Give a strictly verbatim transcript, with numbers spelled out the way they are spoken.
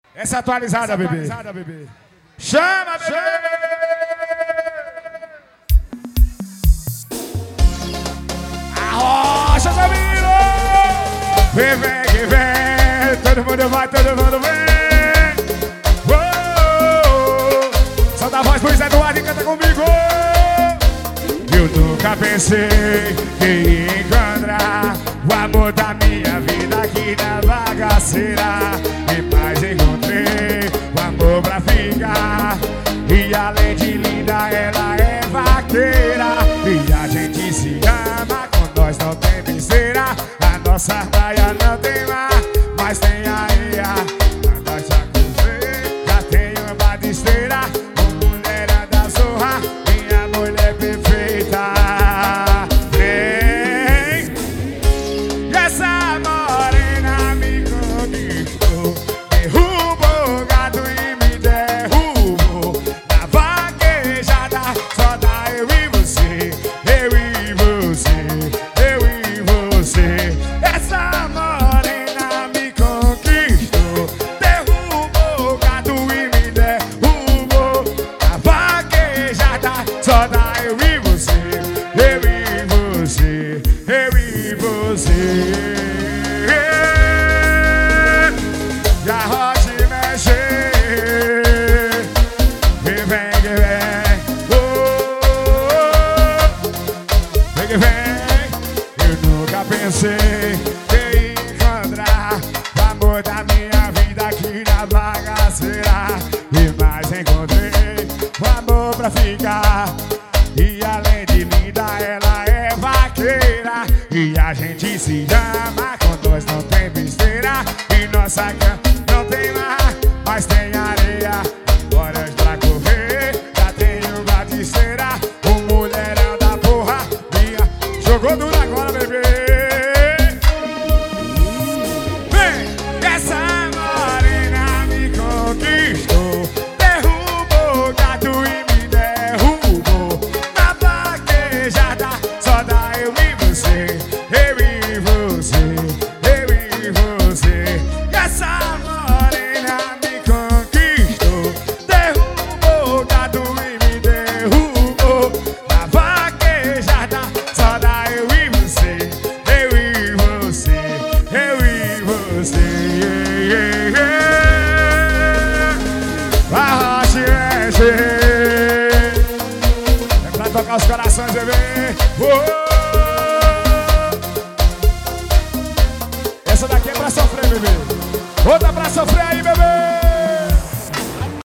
Essa é atualizada, bebê. Chama, bebê! Arrocha, Zamiro! Vem, vem, que vem! Todo mundo vai, todo mundo vem! Oh, solta a voz pro Zé Eduardo e canta comigo! Eu nunca pensei que ia encontrar o amor da minha vida aqui na bagaceira. E mais encontrei o amor pra ficar. E além de linda, ela é vaqueira. E a gente se ama, com nós não tem besteira. A nossa praia não tem mar, mas tem areia. A nós já cruzei, já tem uma besteira. Com mulher da zorra, minha mulher perfeita. Vem, e essa morena me conquistou. Derrubou o gado e me derrubou. Na vaquejada só dá eu e você, eu e você, eu e você. Essa morena me conquistou. Derrubou o gado e me derrubou. Na vaquejada só dá eu e você, eu e você, eu e você. Já rote mexer. Vem, vem, que vem. Oh, vem, que vem. Eu nunca pensei que ia encontrar o amor da minha vida aqui na bagaceira. E mais encontrei o amor pra ficar. E além de linda, ela é vaqueira. E a gente se ama, com nós não tem besteira. E nossa cama não tem mar, mas tem areia. Bora pra correr, já tem uma besteira. O mulherão da porra, minha. Jogou duro agora, bebê. Vem, essa morena me conquistou. Derrubou o gato e me derrubou. Na vaquejada só dá eu e você, eu e você, eu e você. E essa morena me conquistou. Derrubou o gado e me derrubou. Na vaquejada só dá eu e você, eu e você, eu e você. Arrocha e mexe. É pra tocar os corações, bebê. Oh! Essa daqui é pra sofrer, bebê. Outra pra sofrer aí, bebê.